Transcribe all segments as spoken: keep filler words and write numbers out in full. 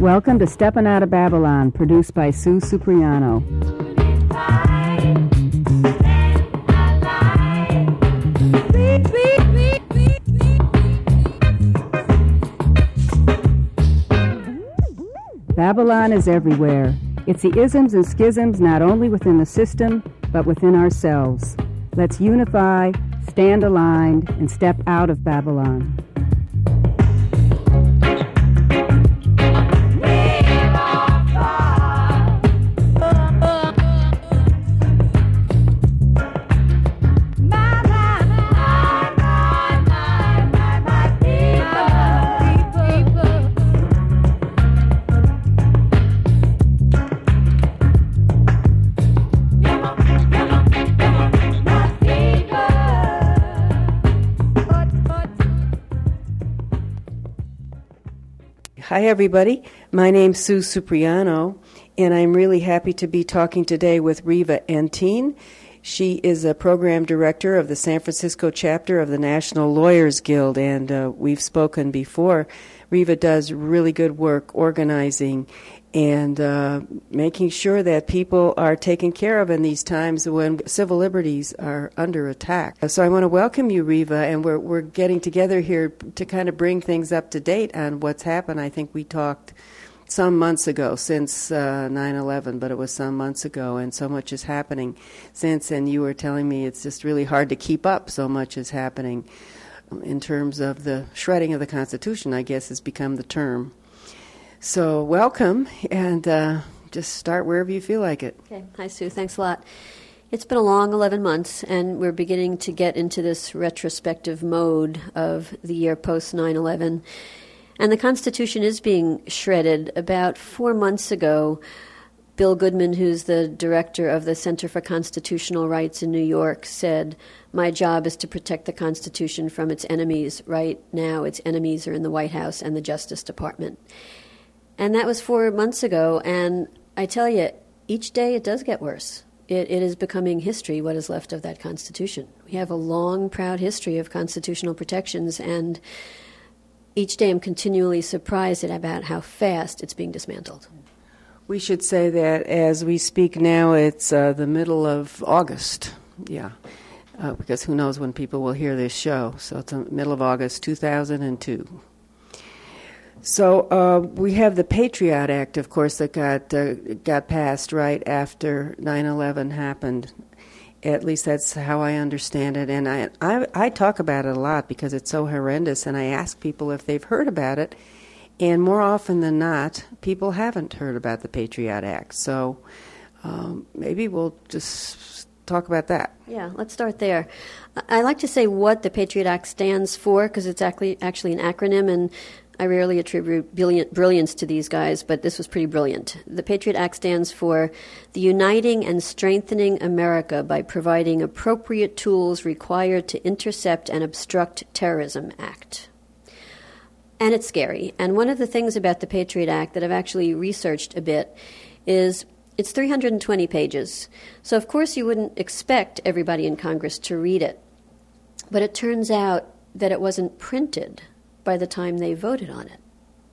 Welcome to Steppin' Out of Babylon, produced by Sue Cipriano. Babylon is everywhere. It's the isms and schisms not only within the system, but within ourselves. Let's unify, stand aligned, and step out of Babylon. Hi, everybody. My name's Sue Cipriano, and I'm really happy to be talking today with Riva Entin. She is a program director of the San Francisco chapter of the National Lawyers Guild, and uh, we've spoken before. Riva does really good work organizing and uh, making sure that people are taken care of in these times when civil liberties are under attack. So I want to welcome you, Riva, and we're we're getting together here to kind of bring things up to date on what's happened. I think we talked some months ago since uh, nine eleven, but it was some months ago, and so much is happening since, and you were telling me it's just really hard to keep up. So much is happening in terms of the shredding of the Constitution, I guess has become the term. So welcome, and uh, just start wherever you feel like it. Okay. Hi, Sue. Thanks a lot. It's been a long eleven months, and we're beginning to get into this retrospective mode of the year post nine eleven. And the Constitution is being shredded. About four months ago, Bill Goodman, who's the director of the Center for Constitutional Rights in New York, said, "My job is to protect the Constitution from its enemies. Right now, its enemies are in the White House and the Justice Department." And that was four months ago, and I tell you, each day it does get worse. It, it is becoming history, what is left of that Constitution. We have a long, proud history of constitutional protections, and each day I'm continually surprised at about how fast it's being dismantled. We should say that as we speak now, it's uh, the middle of August, yeah, uh, because who knows when people will hear this show. So it's the middle of August two thousand two. So uh, we have the Patriot Act, of course, that got uh, got passed right after nine eleven happened. At least that's how I understand it. And I, I I talk about it a lot because it's so horrendous, and I ask people if they've heard about it. And more often than not, people haven't heard about the Patriot Act. So um, maybe we'll just talk about that. Yeah, let's start there. I like to say what the Patriot Act stands for because it's actually, actually an acronym, and I rarely attribute brilliant, brilliance to these guys, but this was pretty brilliant. The Patriot Act stands for the Uniting and Strengthening America by Providing Appropriate Tools Required to Intercept and Obstruct Terrorism Act. And it's scary. And one of the things about the Patriot Act that I've actually researched a bit is it's three hundred twenty pages. So, of course, you wouldn't expect everybody in Congress to read it. But it turns out that it wasn't printed by the time they voted on it.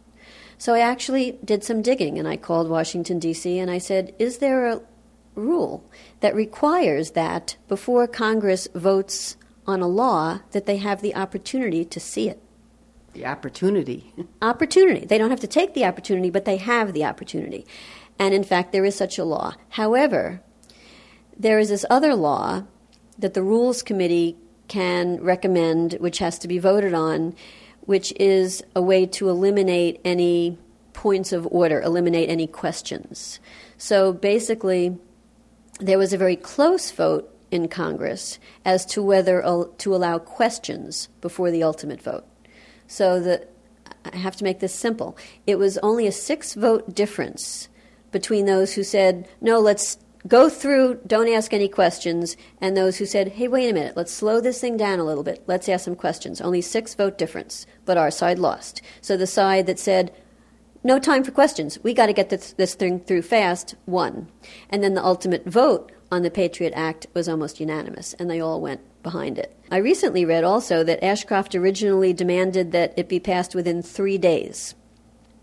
So I actually did some digging, and I called Washington, D C, and I said, is there a rule that requires that before Congress votes on a law that they have the opportunity to see it? The opportunity. Opportunity. They don't have to take the opportunity, but they have the opportunity. And in fact, there is such a law. However, there is this other law that the Rules Committee can recommend, which has to be voted on, which is a way to eliminate any points of order, eliminate any questions. So basically, there was a very close vote in Congress as to whether uh, to allow questions before the ultimate vote. So the, I have to make this simple. It was only a six-vote difference between those who said, no, let's go through, don't ask any questions, and those who said, hey, wait a minute, let's slow this thing down a little bit, let's ask some questions. Only six vote difference, but our side lost. So the side that said, no time for questions, we got to get this, this thing through fast, won. And then the ultimate vote on the Patriot Act was almost unanimous, and they all went behind it. I recently read also that Ashcroft originally demanded that it be passed within three days.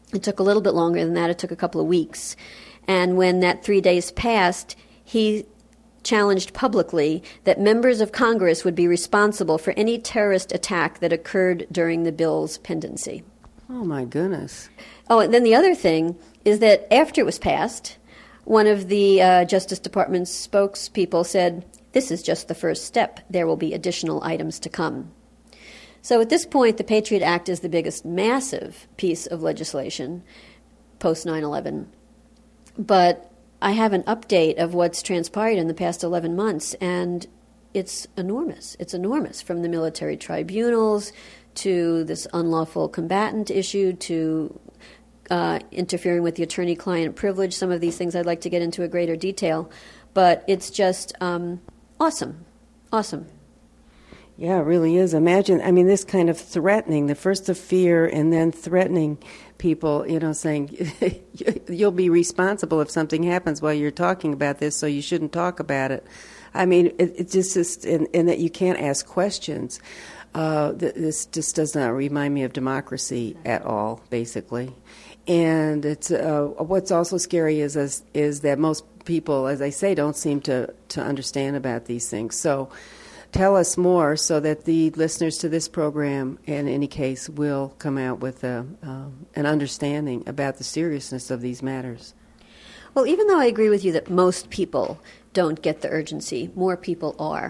It took a little bit longer than that. It took a couple of weeks. And when that three days passed, he challenged publicly that members of Congress would be responsible for any terrorist attack that occurred during the bill's pendency. Oh, my goodness. Oh, and then the other thing is that after it was passed, one of the uh, Justice Department's spokespeople said, "This is just the first step. There will be additional items to come." So at this point, the Patriot Act is the biggest massive piece of legislation post nine eleven. But I have an update of what's transpired in the past eleven months, and it's enormous. It's enormous, from the military tribunals to this unlawful combatant issue to uh, interfering with the attorney-client privilege. Some of these things I'd like to get into a greater detail, but it's just um, awesome, awesome. Yeah, it really is. Imagine, I mean, this kind of threatening, the first the fear and then threatening people, you know, saying you'll be responsible if something happens while you're talking about this, so you shouldn't talk about it. I mean, it, it just is, and, and that you can't ask questions. Uh, this just does not remind me of democracy at all, basically. And it's uh, what's also scary is, is is that most people, as I say, don't seem to, to understand about these things. So tell us more so that the listeners to this program, in any case, will come out with a, um, an understanding about the seriousness of these matters. Well, even though I agree with you that most people don't get the urgency, more people are.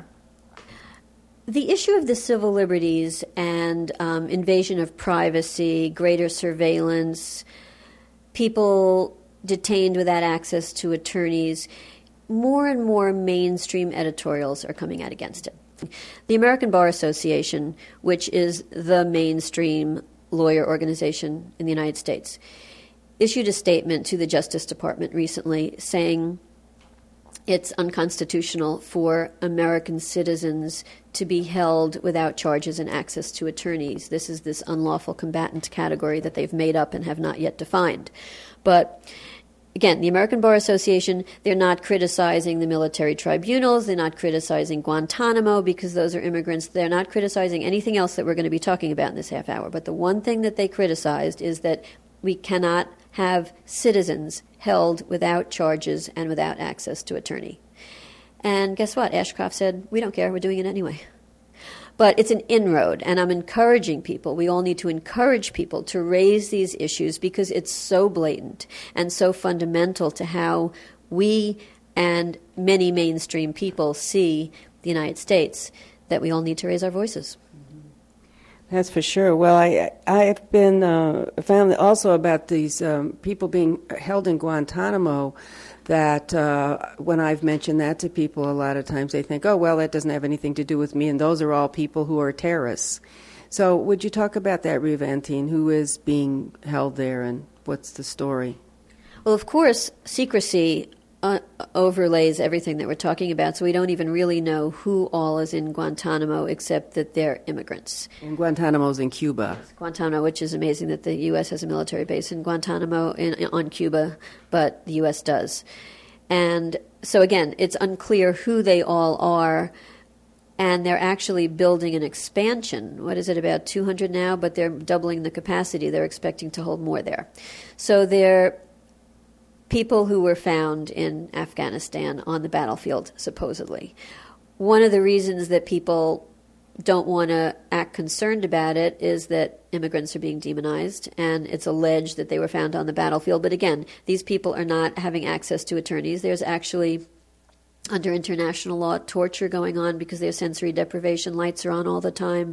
The issue of the civil liberties and um, invasion of privacy, greater surveillance, people detained without access to attorneys, more and more mainstream editorials are coming out against it. The American Bar Association, which is the mainstream lawyer organization in the United States, issued a statement to the Justice Department recently saying it's unconstitutional for American citizens to be held without charges and access to attorneys. This is this unlawful combatant category that they've made up and have not yet defined. But again, the American Bar Association, they're not criticizing the military tribunals. They're not criticizing Guantanamo because those are immigrants. They're not criticizing anything else that we're going to be talking about in this half hour. But the one thing that they criticized is that we cannot have citizens held without charges and without access to attorney. And guess what? Ashcroft said, we don't care. We're doing it anyway. But it's an inroad, and I'm encouraging people. We all need to encourage people to raise these issues because it's so blatant and so fundamental to how we and many mainstream people see the United States that we all need to raise our voices. That's for sure. Well, I I've been uh, found also about these um, people being held in Guantanamo. That uh, when I've mentioned that to people, a lot of times they think, "Oh, well, that doesn't have anything to do with me," and those are all people who are terrorists. So, would you talk about that, Riva Antine? Who is being held there, and what's the story? Well, of course, secrecy Uh, overlays everything that we're talking about, so we don't even really know who all is in Guantanamo except that they're immigrants. And Guantanamo's in Cuba. Guantanamo, which is amazing that the U S has a military base in Guantanamo in, on Cuba, but the U S does. And so again, it's unclear who they all are, and they're actually building an expansion. What is it, about two hundred now? But they're doubling the capacity. They're expecting to hold more there. So they're people who were found in Afghanistan on the battlefield, supposedly. One of the reasons that people don't want to act concerned about it is that immigrants are being demonized, and it's alleged that they were found on the battlefield. But again, these people are not having access to attorneys. There's actually, under international law, torture going on because there's sensory deprivation. Lights are on all the time.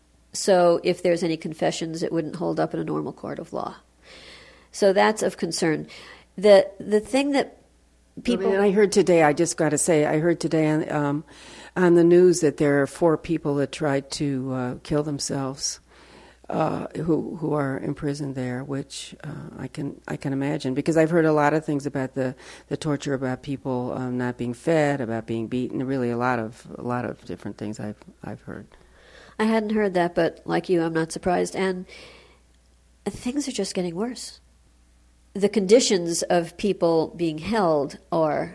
So if there's any confessions, it wouldn't hold up in a normal court of law. So that's of concern. The the thing that people... And I heard today, I just got to say, I heard today on, um, on the news that there are four people that tried to uh, kill themselves uh, who who are imprisoned there, which uh, I can I can imagine, because I've heard a lot of things about the, the torture, about people um, not being fed, about being beaten, really a lot of a lot of different things I've I've heard. I hadn't heard that, but like you, I'm not surprised. And things are just getting worse. The conditions of people being held are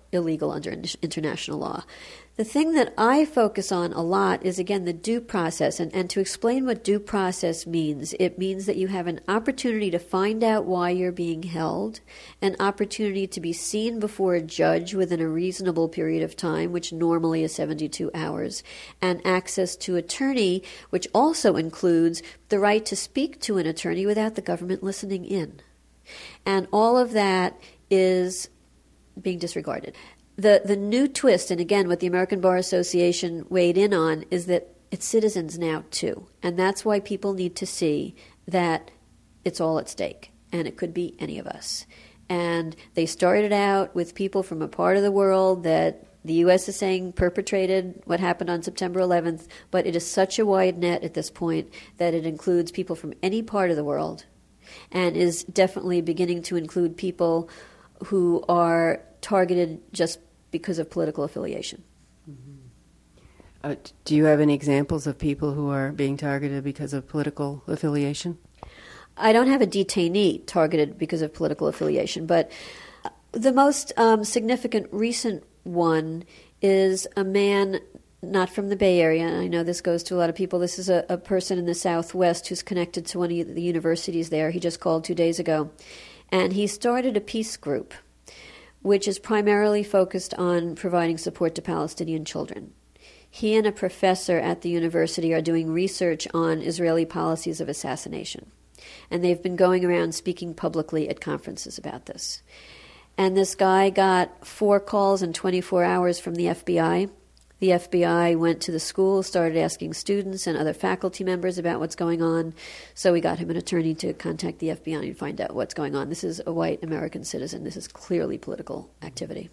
illegal under international law. The thing that I focus on a lot is, again, the due process. And, and to explain what due process means, it means that you have an opportunity to find out why you're being held, an opportunity to be seen before a judge within a reasonable period of time, which normally is seventy-two hours, and access to attorney, which also includes the right to speak to an attorney without the government listening in. And all of that is being disregarded. The the new twist, and again, what the American Bar Association weighed in on, is that it's citizens now, too. And that's why people need to see that it's all at stake, and it could be any of us. And they started out with people from a part of the world that the U S is saying perpetrated what happened on September eleventh, but it is such a wide net at this point that it includes people from any part of the world, and is definitely beginning to include people who are targeted just because of political affiliation. Mm-hmm. Uh, do you have any examples of people who are being targeted because of political affiliation? I don't have a detainee targeted because of political affiliation, but the most um, significant recent one is a man not from the Bay Area, and I know this goes to a lot of people. This is a, a person in the Southwest who's connected to one of the universities there. He just called two days ago. And he started a peace group, which is primarily focused on providing support to Palestinian children. He and a professor at the university are doing research on Israeli policies of assassination. And they've been going around speaking publicly at conferences about this. And this guy got four calls in twenty-four hours from the F B I. The F B I went to the school, started asking students and other faculty members about what's going on. So we got him an attorney to contact the F B I and find out what's going on. This is a white American citizen. This is clearly political activity.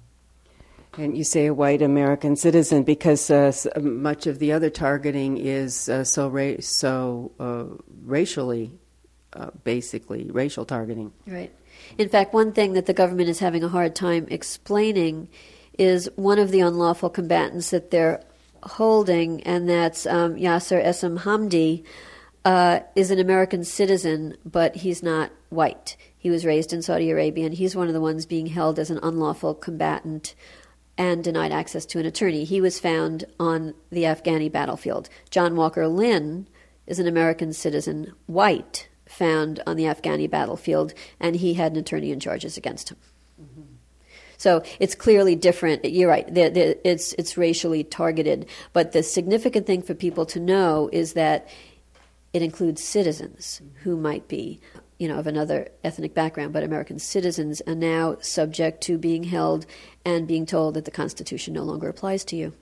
And you say a white American citizen because uh, much of the other targeting is uh, so ra- so uh, racially, uh, basically, racial targeting. Right. In fact, one thing that the government is having a hard time explaining is one of the unlawful combatants that they're holding, and that's um, Yasser Essam Hamdi, uh, is an American citizen, but he's not white. He was raised in Saudi Arabia, and he's one of the ones being held as an unlawful combatant and denied access to an attorney. He was found on the Afghani battlefield. John Walker Lynn is an American citizen, white, found on the Afghani battlefield, and he had an attorney in charges against him. Mm-hmm. So it's clearly different. You're right. The, the, it's it's racially targeted. But the significant thing for people to know is that it includes citizens who might be, you know, of another ethnic background, but American citizens are now subject to being held and being told that the Constitution no longer applies to you.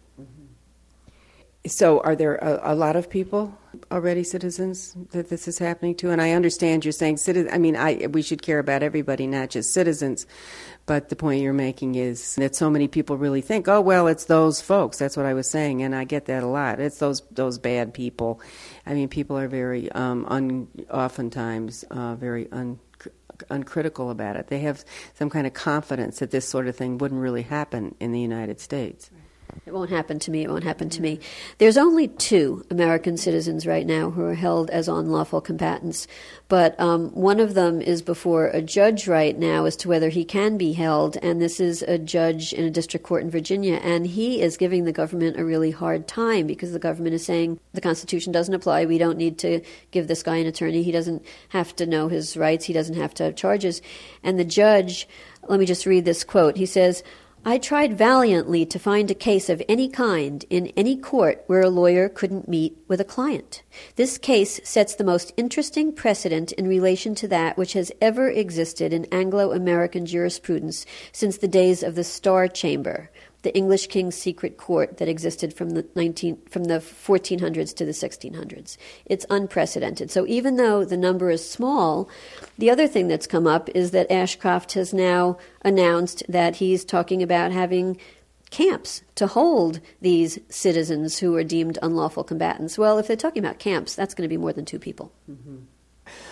So are there a, a lot of people already citizens that this is happening to? And I understand you're saying citizen. I mean, I we should care about everybody, not just citizens. But the point you're making is that so many people really think, oh, well, it's those folks. That's what I was saying, and I get that a lot. It's those those bad people. I mean, people are very, um, un, oftentimes, uh, very un, uncritical about it. They have some kind of confidence that this sort of thing wouldn't really happen in the United States. It won't happen to me, it won't happen to me. There's only two American citizens right now who are held as unlawful combatants, but um, one of them is before a judge right now as to whether he can be held, and this is a judge in a district court in Virginia, and he is giving the government a really hard time because the government is saying the Constitution doesn't apply, we don't need to give this guy an attorney, he doesn't have to know his rights, he doesn't have to have charges. And the judge, let me just read this quote, he says, I tried valiantly to find a case of any kind in any court where a lawyer couldn't meet with a client. This case sets the most interesting precedent in relation to that which has ever existed in Anglo-American jurisprudence since the days of the Star Chamber, the English king's secret court that existed from the nineteen from the fourteen hundreds to the sixteen hundreds. It's unprecedented. So even though the number is small, the other thing that's come up is that Ashcroft has now announced that he's talking about having camps to hold these citizens who are deemed unlawful combatants. Well, if they're talking about camps, that's going to be more than two people. Mm-hmm.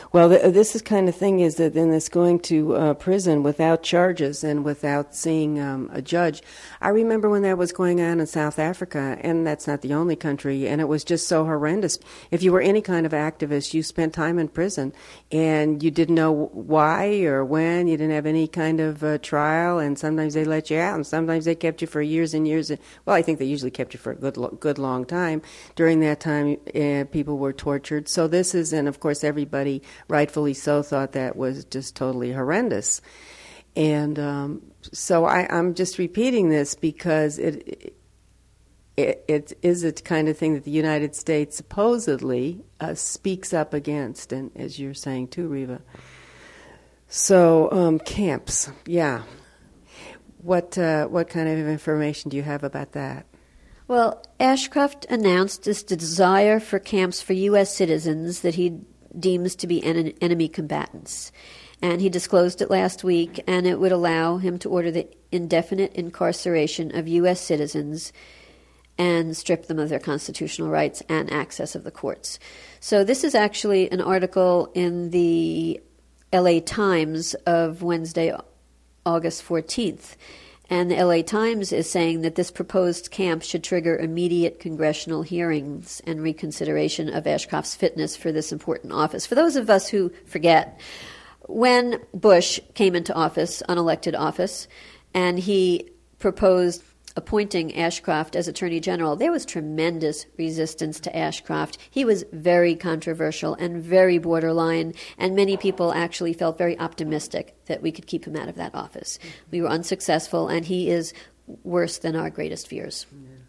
Well, th- this is kind of thing is that then it's going to uh, prison without charges and without seeing um, a judge. I remember when that was going on in South Africa, and that's not the only country, and it was just so horrendous. If you were any kind of activist, you spent time in prison, and you didn't know why or when. You didn't have any kind of uh, trial, and sometimes they let you out, and sometimes they kept you for years and years. Well, I think they usually kept you for a good, lo- good long time. During that time, uh, people were tortured. So this is, and of course, everybody, rightfully so, thought that was just totally horrendous. And um, so I, I'm just repeating this because it, it it is a kind of thing that the United States supposedly uh, speaks up against, and as you're saying too, Reva. So um, camps, yeah. What uh, what kind of information do you have about that? Well, Ashcroft announced this desire for camps for U S citizens that he deems to be en- enemy combatants. And he disclosed it last week, and it would allow him to order the indefinite incarceration of U S citizens and strip them of their constitutional rights and access of the courts. So this is actually an article in the L A Times of Wednesday, August fourteenth. And the L A Times is saying that this proposed camp should trigger immediate congressional hearings and reconsideration of Ashcroft's fitness for this important office. For those of us who forget, when Bush came into office, unelected office, and he proposed appointing Ashcroft as Attorney General, there was tremendous resistance to Ashcroft. He was very controversial and very borderline, and many people actually felt very optimistic that we could keep him out of that office. We were unsuccessful, and he is worse than our greatest fears.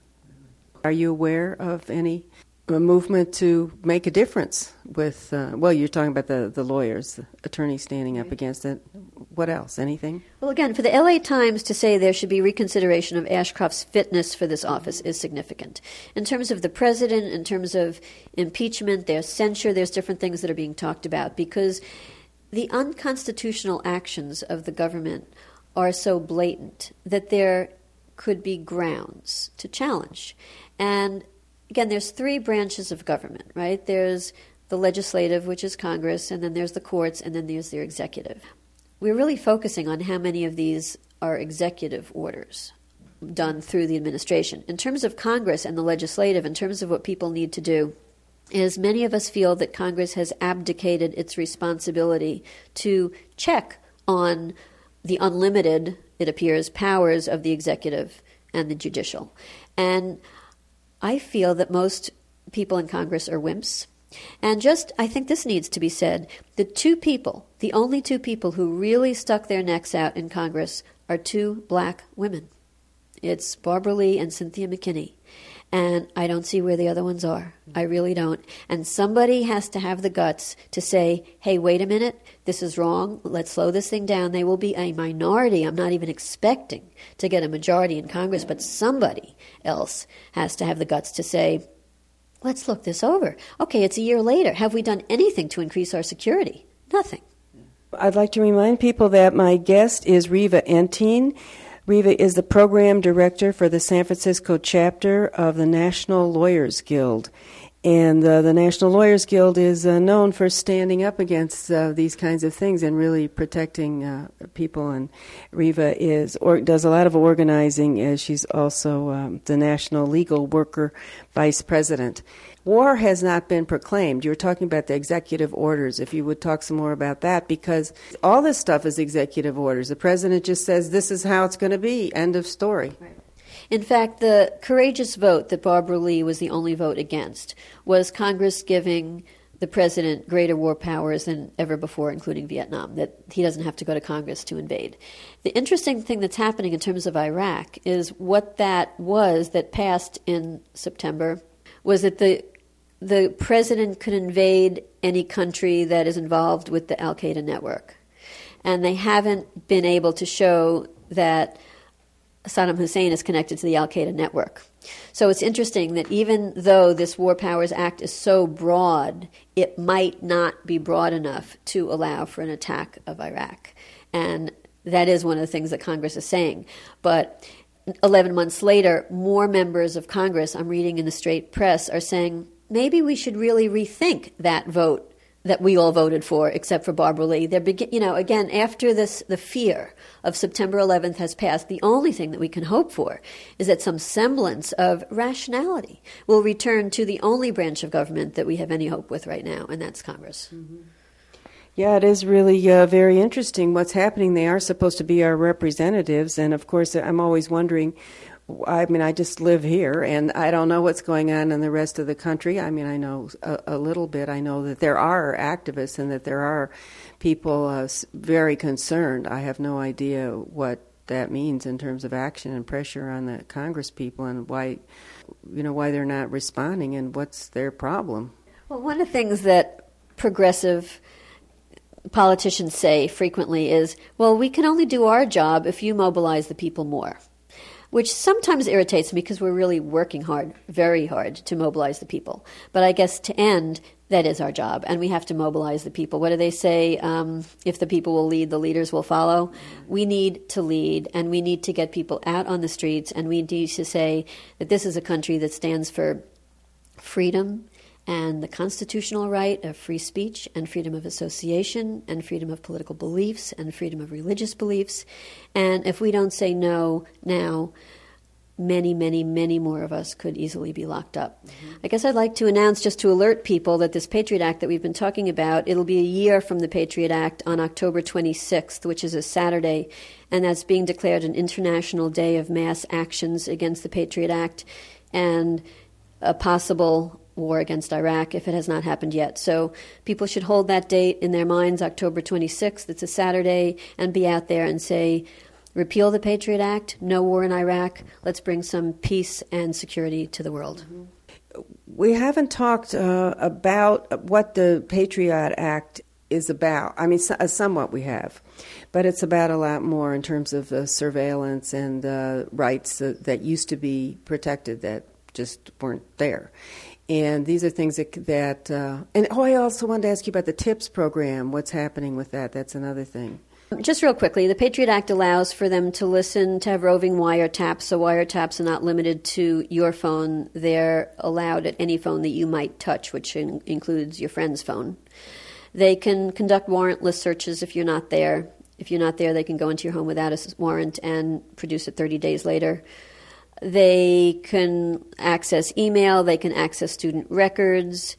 Are you aware of any a movement to make a difference with, uh, well, you're talking about the, the lawyers, the attorneys standing up against it. What else? Anything? Well, again, for the L A Times to say there should be reconsideration of Ashcroft's fitness for this office is significant. In terms of the president, in terms of impeachment, there's censure, there's different things that are being talked about because the unconstitutional actions of the government are so blatant that there could be grounds to challenge. And again, there's three branches of government, right? There's the legislative, which is Congress, and then there's the courts, and then there's the executive. We're really focusing on how many of these are executive orders done through the administration. In terms of Congress and the legislative, in terms of what people need to do, is many of us feel that Congress has abdicated its responsibility to check on the unlimited, it appears, powers of the executive and the judicial. And I feel that most people in Congress are wimps. And just, I think this needs to be said, the two people, the only two people who really stuck their necks out in Congress are two black women. It's Barbara Lee and Cynthia McKinney. And I don't see where the other ones are. I really don't. And somebody has to have the guts to say, hey, wait a minute, this is wrong. Let's slow this thing down. They will be a minority. I'm not even expecting to get a majority in Congress, but somebody else has to have the guts to say, let's look this over. Okay, it's a year later. Have we done anything to increase our security? Nothing. I'd like to remind people that my guest is Reva Enteen. Reva is the program director for the San Francisco chapter of the National Lawyers Guild. And uh, the National Lawyers Guild is uh, known for standing up against uh, these kinds of things and really protecting uh, people. And Reva is or does a lot of organizing, as she's also um, the National Legal Worker Vice President. War has not been proclaimed. You were talking about the executive orders. If you would talk some more about that, because all this stuff is executive orders. The president just says, this is how it's going to be. End of story. Right. In fact, the courageous vote that Barbara Lee was the only vote against was Congress giving the president greater war powers than ever before, including Vietnam, that he doesn't have to go to Congress to invade. The interesting thing that's happening in terms of Iraq is what that was that passed in September was that the the president could invade any country that is involved with the al-Qaeda network. And they haven't been able to show that Saddam Hussein is connected to the al-Qaeda network. So it's interesting that even though this War Powers Act is so broad, it might not be broad enough to allow for an attack of Iraq. And that is one of the things that Congress is saying. But eleven months later, more members of Congress, I'm reading in the straight press, are saying, maybe we should really rethink that vote that we all voted for, except for Barbara Lee. They're begin, you know, again, after this, the fear of September eleventh has passed, the only thing that we can hope for is that some semblance of rationality will return to the only branch of government that we have any hope with right now, and that's Congress. Mm-hmm. Yeah, it is really uh, very interesting what's happening. They are supposed to be our representatives, and of course, I'm always wondering, I mean, I just live here, and I don't know what's going on in the rest of the country. I mean, I know a, a little bit. I know that there are activists and that there are people uh, very concerned. I have no idea what that means in terms of action and pressure on the Congress people, and why, you know, why they're not responding, and what's their problem. Well, one of the things that progressive politicians say frequently is, well, we can only do our job if you mobilize the people more, which sometimes irritates me because we're really working hard, very hard, to mobilize the people. But I guess to end, that is our job, and we have to mobilize the people. What do they say? Um, if the people will lead, the leaders will follow. We need to lead, and we need to get people out on the streets, and we need to say that this is a country that stands for freedom and the constitutional right of free speech and freedom of association and freedom of political beliefs and freedom of religious beliefs. And if we don't say no now, many, many, many more of us could easily be locked up. Mm-hmm. I guess I'd like to announce, just to alert people, that this Patriot Act that we've been talking about, it'll be a year from the Patriot Act on October twenty-sixth, which is a Saturday, and that's being declared an International Day of Mass Actions Against the Patriot Act and a possible war against Iraq if it has not happened yet. So people should hold that date in their minds, October twenty-sixth. It's a Saturday, and be out there and say, repeal the Patriot Act, no war in Iraq, let's bring some peace and security to the world. Mm-hmm. We haven't talked uh, about what the Patriot Act is about. I mean, so, uh, somewhat we have, but it's about a lot more in terms of uh, surveillance and uh, rights uh, that used to be protected that just weren't there. And these are things that, that uh, and oh, I also wanted to ask you about the TIPS program. What's happening with that? That's another thing. Just real quickly, the Patriot Act allows for them to listen, to have roving wiretaps. So wiretaps are not limited to your phone. They're allowed at any phone that you might touch, which in- includes your friend's phone. They can conduct warrantless searches if you're not there. If you're not there, they can go into your home without a warrant and produce it thirty days later. They can access email. They can access student records.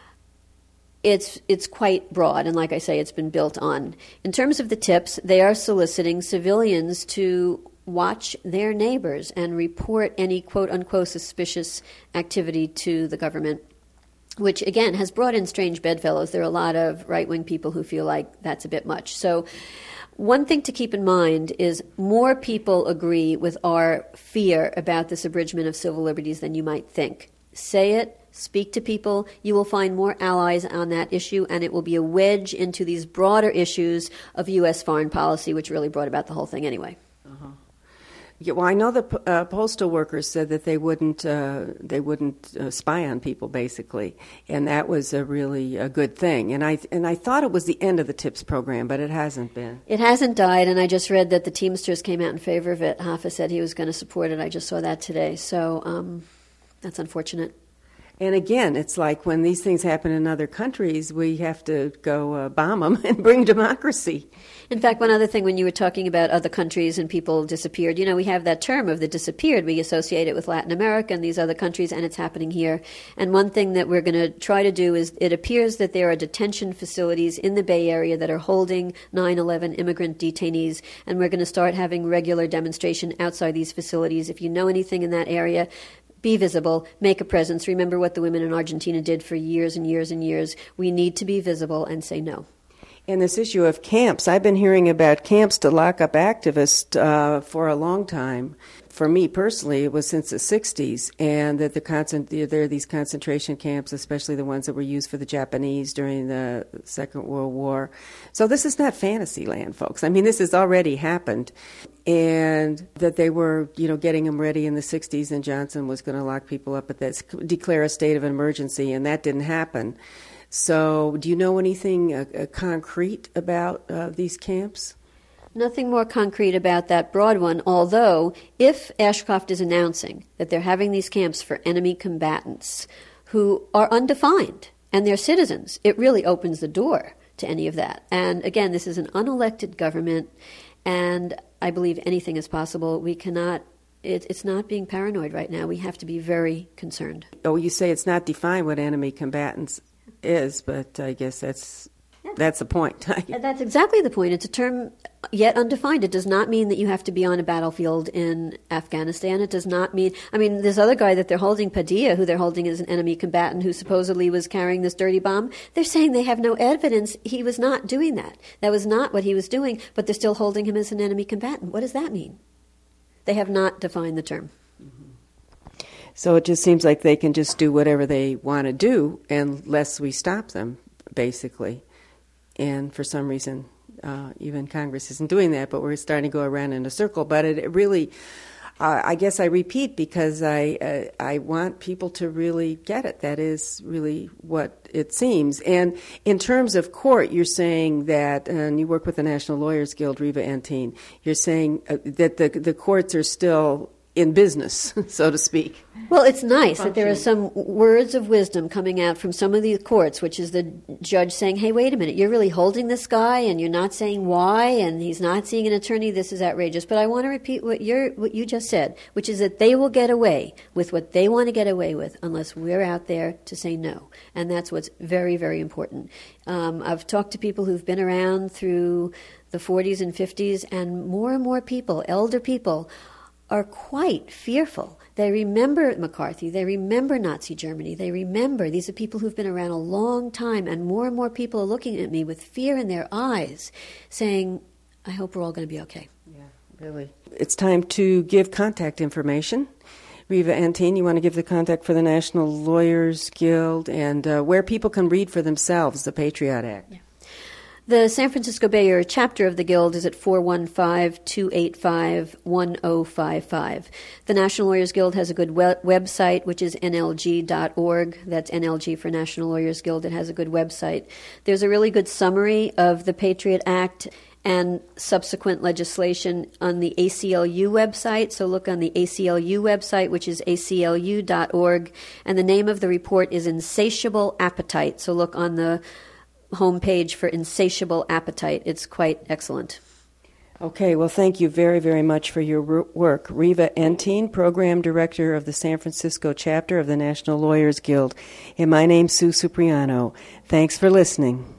It's it's quite broad, and like I say, it's been built on. In terms of the TIPS, they are soliciting civilians to watch their neighbors and report any quote-unquote suspicious activity to the government, which, again, has brought in strange bedfellows. There are a lot of right-wing people who feel like that's a bit much. So one thing to keep in mind is more people agree with our fear about this abridgment of civil liberties than you might think. Say it, speak to people. You will find more allies on that issue, and it will be a wedge into these broader issues of U S foreign policy, which really brought about the whole thing anyway. Uh-huh. Yeah, well, I know the uh, postal workers said that they wouldn't uh, they wouldn't uh, spy on people, basically, and that was a really a good thing. And I and I thought it was the end of the TIPS program, but it hasn't been. It hasn't died, and I just read that the Teamsters came out in favor of it. Hoffa said he was going to support it. I just saw that today, so um, that's unfortunate. And again, it's like when these things happen in other countries, we have to go uh, bomb them and bring democracy. In fact, one other thing, when you were talking about other countries and people disappeared, you know, we have that term of the disappeared. We associate it with Latin America and these other countries, and it's happening here. And one thing that we're going to try to do is, it appears that there are detention facilities in the Bay Area that are holding nine eleven immigrant detainees, and we're going to start having regular demonstration outside these facilities. If you know anything in that area, be visible, make a presence. Remember what the women in Argentina did for years and years and years. We need to be visible and say no. And this issue of camps, I've been hearing about camps to lock up activists uh, for a long time. For me personally, it was since the sixties, and that the concent- there are these concentration camps, especially the ones that were used for the Japanese during the Second World War. So this is not fantasy land, folks. I mean, this has already happened. And that they were, you know, getting them ready in the sixties, and Johnson was going to lock people up at that, declare a state of emergency, and that didn't happen. So do you know anything uh, uh, concrete about uh, these camps? Nothing more concrete about that broad one, although if Ashcroft is announcing that they're having these camps for enemy combatants who are undefined, and their citizens. It really opens the door to any of that. And again, this is an unelected government, and I believe anything is possible. We cannot, it, it's not being paranoid right now. We have to be very concerned. Oh, you say it's not defined what enemy combatants is, but I guess that's that's the point. That's exactly the point. It's a term yet undefined. It does not mean that you have to be on a battlefield in Afghanistan. It does not mean, I mean, this other guy that they're holding, Padilla, who they're holding as an enemy combatant who supposedly was carrying this dirty bomb, they're saying they have no evidence he was not doing that. That was not what he was doing, but they're still holding him as an enemy combatant. What does that mean? They have not defined the term. So it just seems like they can just do whatever they want to do unless we stop them, basically. And for some reason, uh, even Congress isn't doing that, but we're starting to go around in a circle. But it, it really, uh, I guess I repeat because I uh, I want people to really get it. That is really what it seems. And in terms of court, you're saying that, and you work with the National Lawyers Guild, Reva Antine, you're saying uh, that the the courts are still in business, so to speak. Well, it's nice that there are some words of wisdom coming out from some of the courts, which is the judge saying, hey, wait a minute, you're really holding this guy and you're not saying why, and he's not seeing an attorney. This is outrageous. But I want to repeat what you're, what you just said, which is that they will get away with what they want to get away with unless we're out there to say no. And that's what's very, very important. Um, I've talked to people who've been around through the forties and fifties, and more and more people, elder people, are quite fearful. They remember McCarthy. They remember Nazi Germany. They remember. These are people who've been around a long time, and more and more people are looking at me with fear in their eyes, saying, I hope we're all going to be okay. Yeah, really. It's time to give contact information. Reva Antine, you want to give the contact for the National Lawyers Guild and uh, where people can read for themselves the Patriot Act. Yeah. The San Francisco Bay Area chapter of the Guild is at four one five, two eight five, one zero five five. The National Lawyers Guild has a good we- website, which is N L G dot org. That's N L G for National Lawyers Guild. It has a good website. There's a really good summary of the Patriot Act and subsequent legislation on the A C L U website. So look on the A C L U website, which is A C L U dot org. And the name of the report is Insatiable Appetite. So look on the homepage for Insatiable Appetite. It's quite excellent. Okay, well, thank you very, very much for your work. Reva Antine, Program Director of the San Francisco chapter of the National Lawyers Guild. And my name's Sue Cipriano. Thanks for listening.